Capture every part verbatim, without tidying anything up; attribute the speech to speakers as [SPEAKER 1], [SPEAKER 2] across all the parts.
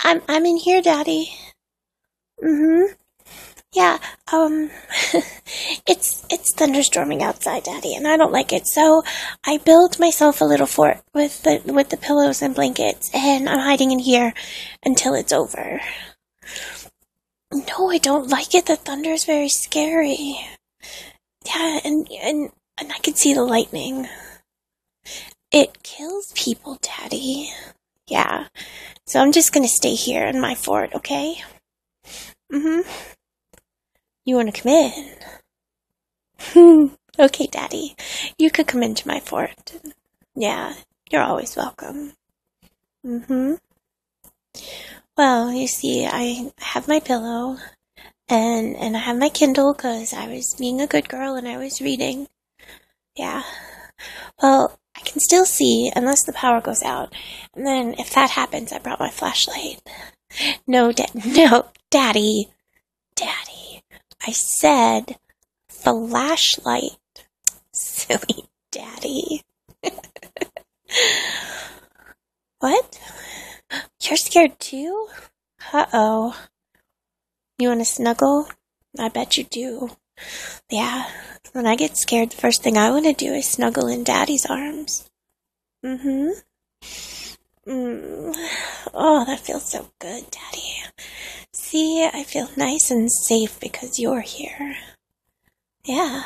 [SPEAKER 1] I'm I'm in here, Daddy. Mm-hmm. Yeah, um, it's it's thunderstorming outside, Daddy, and I don't like it. So I built myself a little fort with the with the pillows and blankets, and I'm hiding in here until it's over. No, I don't like it. The thunder's very scary. Yeah, and and and I can see the lightning. It kills people, Daddy. Yeah. So I'm just gonna stay here in my fort, okay? Mm-hmm. You wanna come in? Okay, Daddy. You could come into my fort. Yeah, you're always welcome. Mm-hmm. Well, you see, I have my pillow, and, and I have my Kindle, because I was being a good girl and I was reading. Yeah. Well, I can still see, unless the power goes out. And then, if that happens, I brought my flashlight. No, da- no, Daddy. Daddy. I said flashlight. Silly Daddy. What? You're scared too? Uh-oh. You want to snuggle? I bet you do. Yeah. When I get scared, the first thing I want to do is snuggle in Daddy's arms. Mm-hmm. Mm. Oh, that feels so good, Daddy. See, I feel nice and safe because you're here. Yeah.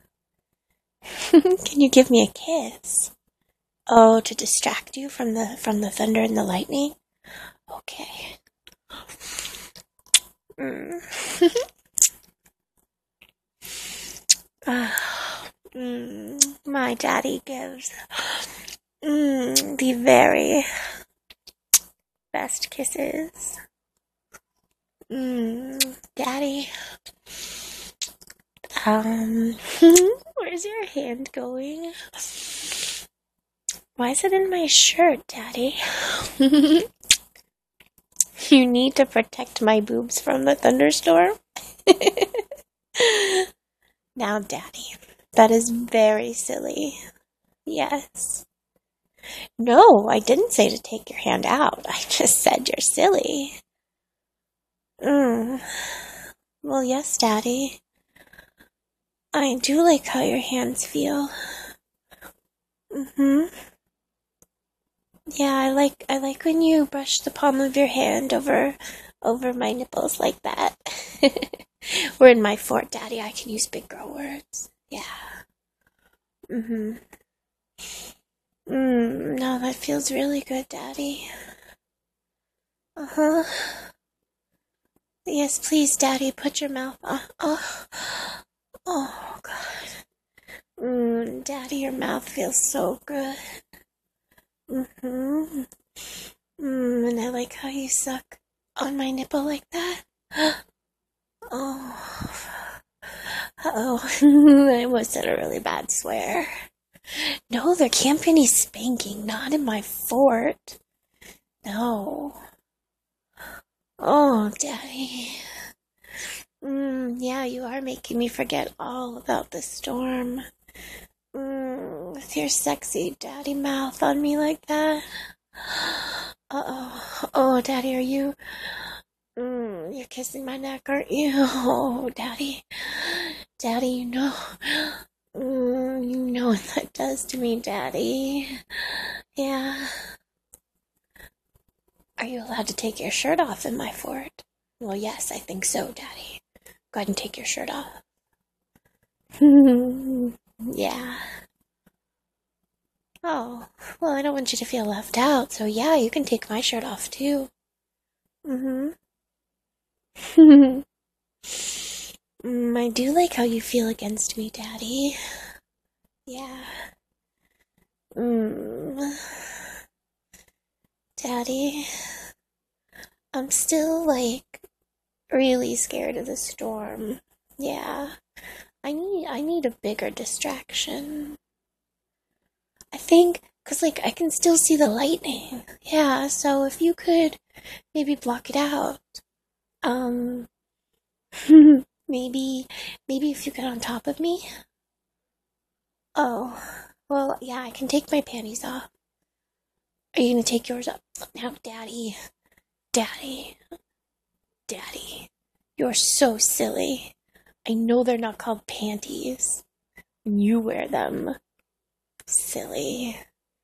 [SPEAKER 1] Can you give me a kiss? Oh, to distract you from the from the thunder and the lightning? Okay. Mm. uh, mm, my daddy gives mm, the very best kisses. Mm, Daddy. Um, where's your hand going? Why is it in my shirt, Daddy? You need to protect my boobs from the thunderstorm? Now, Daddy, that is very silly. Yes. No, I didn't say to take your hand out. I just said you're silly. Mm. Well, yes, Daddy. I do like how your hands feel. Mm-hmm. Yeah, I like I like when you brush the palm of your hand over over my nipples like that. We're in my fort, Daddy. I can use big girl words. Yeah. Mm-hmm. Mm, no, that feels really good, Daddy. Uh-huh. Yes, please, Daddy, put your mouth on. Oh, oh, God. Mm, Daddy, your mouth feels so good. Mm-hmm. Mm, and I like how you suck on my nipple like that. Oh. Uh-oh. I almost said a really bad swear. No, there can't be any spanking. Not in my fort. No. Oh, Daddy. Mm, yeah, you are making me forget all about the storm. Mm, with your sexy daddy mouth on me like that. Uh-oh. Oh, Daddy, are you... Mm, you're kissing my neck, aren't you? Oh, Daddy. Daddy, you know... Mm, you know what that does to me, Daddy. Yeah. Are you allowed to take your shirt off in my fort? Well, yes, I think so, Daddy. Go ahead and take your shirt off. Yeah. Oh, well, I don't want you to feel left out, so yeah, you can take my shirt off, too. Mm-hmm. mm, I do like how you feel against me, Daddy. Yeah. Mm. Daddy, I'm still, like, really scared of the storm. Yeah. I need, I need a bigger distraction. I think, cause, like, I can still see the lightning. Yeah, so if you could maybe block it out. Um, maybe, maybe if you get on top of me. Oh, well, yeah, I can take my panties off. Are you gonna take yours up? Now, Daddy, Daddy, Daddy, you're so silly. I know they're not called panties. You wear them. Silly.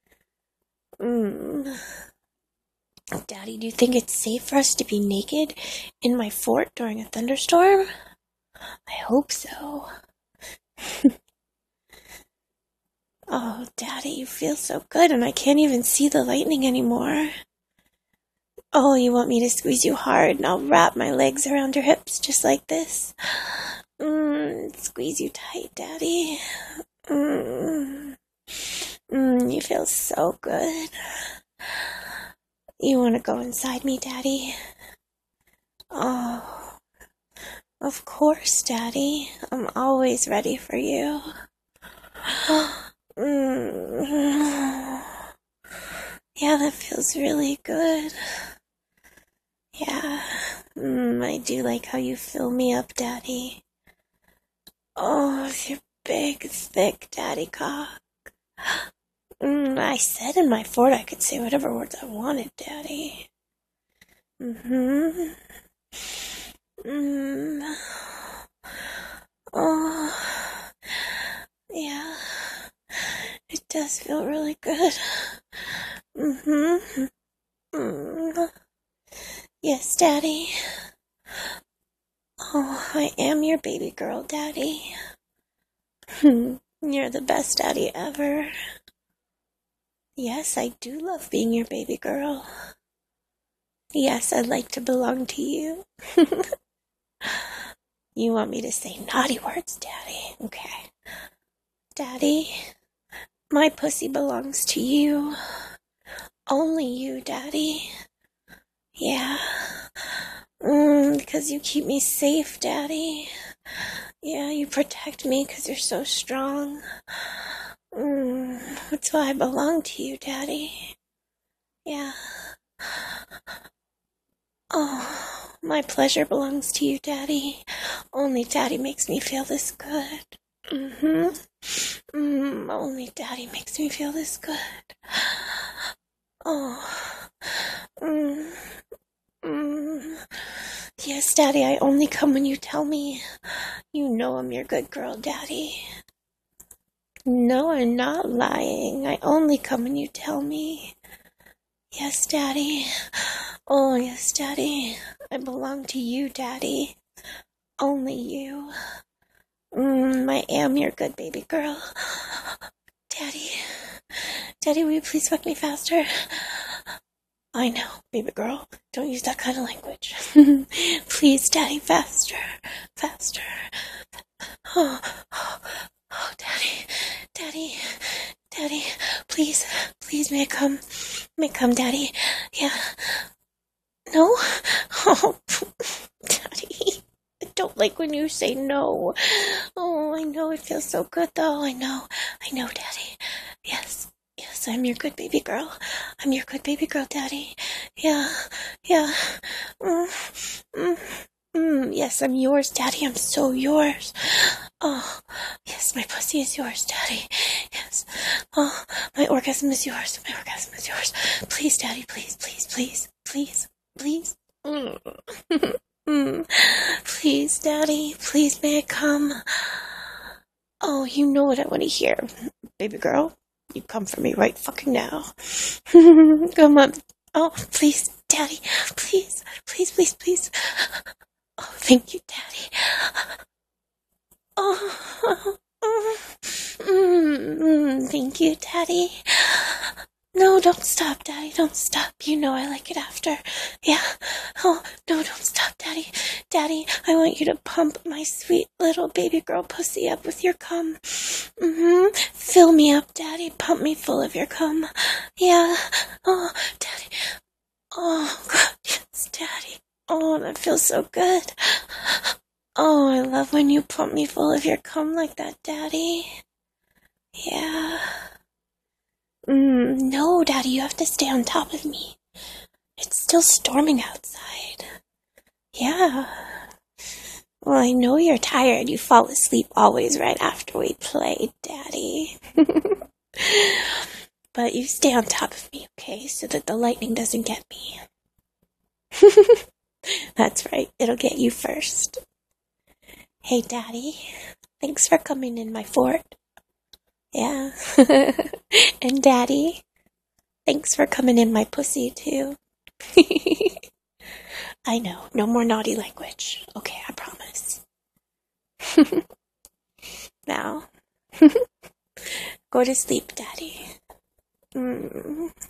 [SPEAKER 1] Mm. Daddy, do you think it's safe for us to be naked in my fort during a thunderstorm? I hope so. Oh, Daddy, you feel so good and I can't even see the lightning anymore. Oh, you want me to squeeze you hard and I'll wrap my legs around your hips just like this? Mm, squeeze you tight, Daddy. Mm. Mm, you feel so good. You want to go inside me, Daddy? Oh, of course, Daddy. I'm always ready for you. Mm. Yeah, that feels really good. Yeah, mm, I do like how you fill me up, Daddy. Oh, with your big, thick daddy cock. Mm, I said in my fort I could say whatever words I wanted, Daddy. Mm-hmm. Mm. Oh, yeah. It does feel really good. Mm-hmm. Mm. Yes, Daddy. Oh, I am your baby girl, Daddy. You're the best daddy ever. Yes, I do love being your baby girl. Yes, I'd like to belong to you. You want me to say naughty words, Daddy? Okay. Daddy, my pussy belongs to you. Only you, Daddy. Yeah. Mm, because you keep me safe, Daddy. Yeah, you protect me because you're so strong. Mm, that's why I belong to you, Daddy. Yeah. Oh, my pleasure belongs to you, Daddy. Only Daddy makes me feel this good. Mm-hmm. Mm, only Daddy makes me feel this good. Oh. Mm. Mm. Yes, Daddy, I only come when you tell me. You know I'm your good girl, Daddy. No, I'm not lying. I only come when you tell me. Yes, Daddy. Oh, yes, Daddy. I belong to you, Daddy. Only you. Mm, I am your good baby girl. Daddy. Daddy, will you please fuck me faster? I know, baby girl. Don't use that kind of language. Please, Daddy, faster. Faster. Oh, oh, oh, Daddy. Daddy. Daddy. Please. Please, may I come? May I come, Daddy? Yeah. No? Oh, Daddy. I don't like when you say no. Oh, I know it feels so good, though. I know. I know, Daddy. Yes. Yes, I'm your good baby girl. I'm your good baby girl, Daddy. Yeah. Yeah. Mm, mm, mm. Yes, I'm yours, Daddy. I'm so yours. Oh, yes, my pussy is yours, Daddy. Yes. Oh, my orgasm is yours. My orgasm is yours. Please, Daddy, please, please, please, please, please. Mm. mm. Please, Daddy, please, may I come? Oh, you know what I want to hear, baby girl. You come for me right fucking now. Come on. Oh, please, Daddy. Please, please, please, please. Oh, thank you, Daddy. Oh, mm, thank you, Daddy. No, don't stop, Daddy. Don't stop. You know I like it after. Yeah. Oh, no, don't stop, Daddy. Daddy, I want you to pump my sweet little baby girl pussy up with your cum. Mm-hmm. Fill me up, Daddy. Pump me full of your cum. Yeah. Oh, Daddy. Oh, God. Yes, Daddy. Oh, that feels so good. Oh, I love when you pump me full of your cum like that, Daddy. Yeah. Mm, no, Daddy, you have to stay on top of me. It's still storming outside. Yeah. Well, I know you're tired. You fall asleep always right after we play, Daddy. But you stay on top of me, okay? So that the lightning doesn't get me. That's right. It'll get you first. Hey, Daddy. Thanks for coming in my fort. Yeah. And Daddy, thanks for coming in my pussy, too. I know. No more naughty language. Okay, I promise. Now, go to sleep, Daddy. Mm.